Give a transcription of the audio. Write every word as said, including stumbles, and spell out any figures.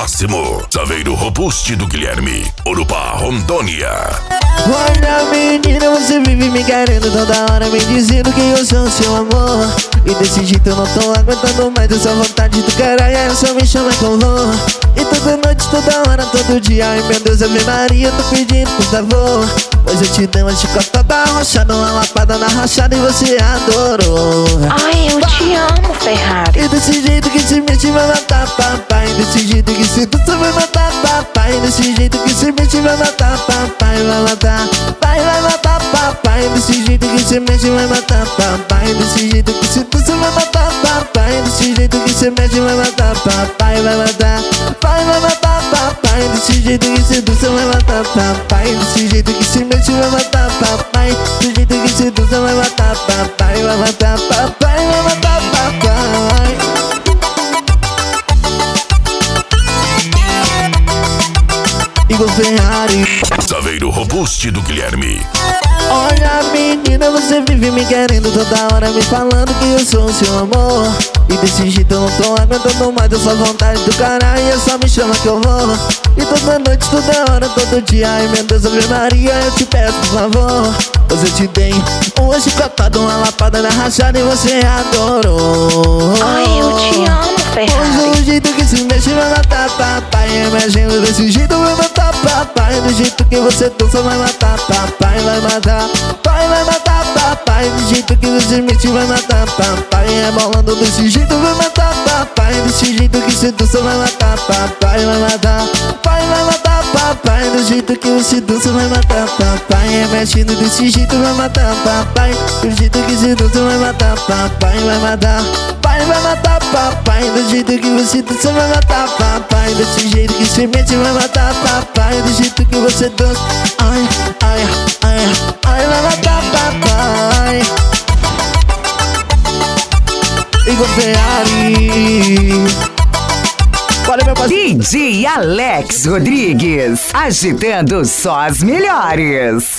máximo. Saveiro Robuste do Guilherme, Urupá, Rondônia. Olha menina, você vive me querendo toda hora, me dizendo que eu sou seu amor. E desse jeito eu não tô aguentando mais essa vontade do caralho, aí só me chama que eu vou. E toda noite, toda hora, todo dia, ai meu Deus, Ave Maria, tô pedindo por favor. Pois eu te dei uma chicotada arrochada, uma lapada na rachada e você adorou. Ai, eu te amo, Ferrari. E desse jeito que se mexe vai matar papai. Desse jeito que se dança vai matar papai. Desse jeito que se mexe vai matar papai. Vai matar, vai, vai matar papai. Desse jeito que se mexe vai matar papai. Desse jeito que se dança vai matar papai. Desse jeito que se mexe vai matar papai. Vai matar, vai, vai matar papai. Desse jeito que se dança vai matar papai. Desse jeito que se mexe vai matar papai. Desse jeito que se dança vai matar papai. Vai matar papai, vai matar papai. Igor Ferrari. Saveiro Robuste do Guilherme. Olha menina, você vive me querendo toda hora, me falando que eu sou seu amor. E desse jeito eu não tô aguentando mais essa vontade do caralho, e só me chama que eu vou. E toda noite, toda hora, todo dia, ai meu Deus, Ave Maria, eu te peço por favor. Pois eu te dei uma chicotada, uma lapada na rachada e você adorou. Ai, eu te amo, Ferrari. Pois o jeito que se mexe vai matar papai. Imagina desse jeito vai matar papai. Do jeito que você dança vai matar papai. Vai matar, pai, vai matar papai. Do jeito que você mexe vai matar papai. Rebolando desse jeito vai matar papai. Desse jeito que você dança vai matar papai. Vai matar, pai, vai matar papai. Do jeito que você dança vai matar papai. Mexendo desse jeito vai matar papai. Do jeito que você dança vai matar papai. Vai matar, pai, vai matar papai. Do jeito que você dança vai matar papai. Desse jeito que se mexe vai matar papai. Do jeito que você dança, ai, ai, ai, ai, vai matar papai. Igor Ferrari. Olha meu parceiro. D J Alex Rodrigues, agitando só as melhores.